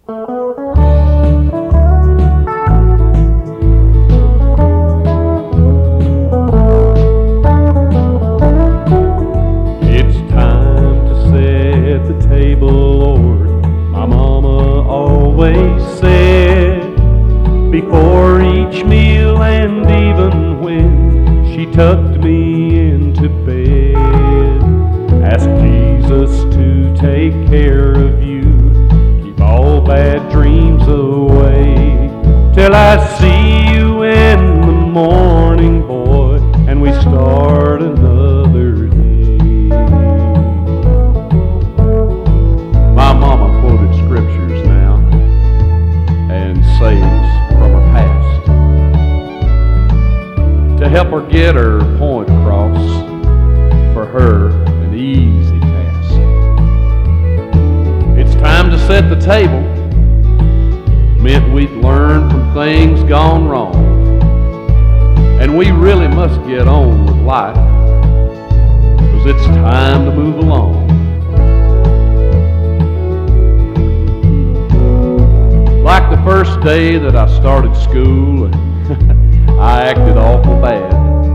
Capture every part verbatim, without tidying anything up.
It's time to set the table, Lord. My mama always said, before each meal and even when she tucked me into bed, ask Jesus to take care of you, keep all bad dreams away, till I see you in the morning, boy, and we start another day. My mama quoted scriptures now and sayings from her past to help her get her point across, for her an easy task. It's time to set the table meant we'd learn from things gone wrong, and we really must get on with life, 'cause it's time to move along. Like the first day that I started school, I acted awful bad.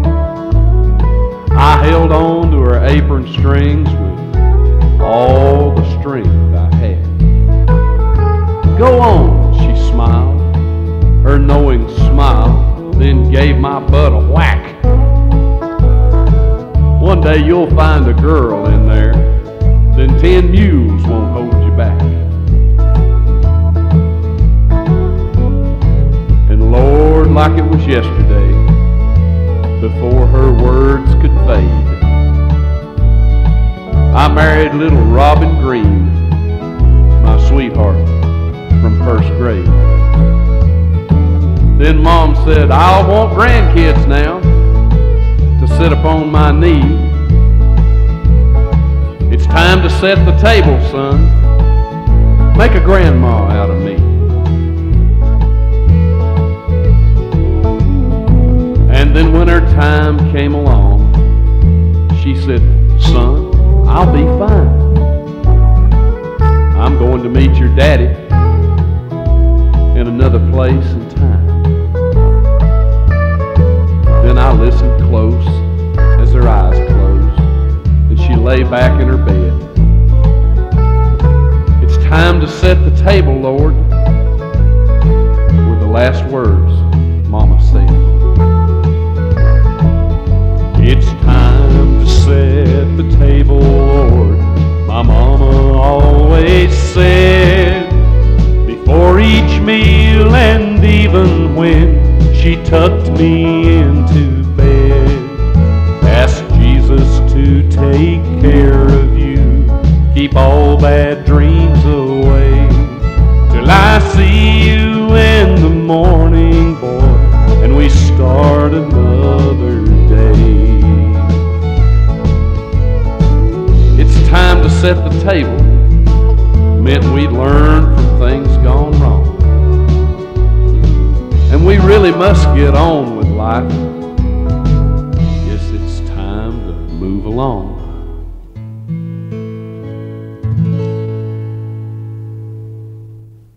I held on to her apron strings with all the strength I had. Go on, she smiled, her knowing smile, then gave my butt a whack. One day you'll find a girl in there, then ten mules won't hold you back. And Lord, like it was yesterday, before her words could fade, I married little Robin Green, my sweetheart from first grade. Then Mom said, I'll want grandkids now to sit upon my knee. It's time to set the table, son. Make a grandma out of me. And then when her time came along, she said, son, I'll be fine. I'm going to meet your daddy in another place and time. Then I listened close as her eyes closed, and she lay back in her bed. It's time to set the table, Lord, were the last words Mama said. It's time to set the table, Lord, my mama always said, before each meal and even when she tucked me into bed. Ask Jesus to take care of you, keep all bad dreams away, till I see you in the morning, boy, and we start another day. It's time to set the table meant we'd learn from things gone wrong, and we really must get on with life. Guess it's time to move along.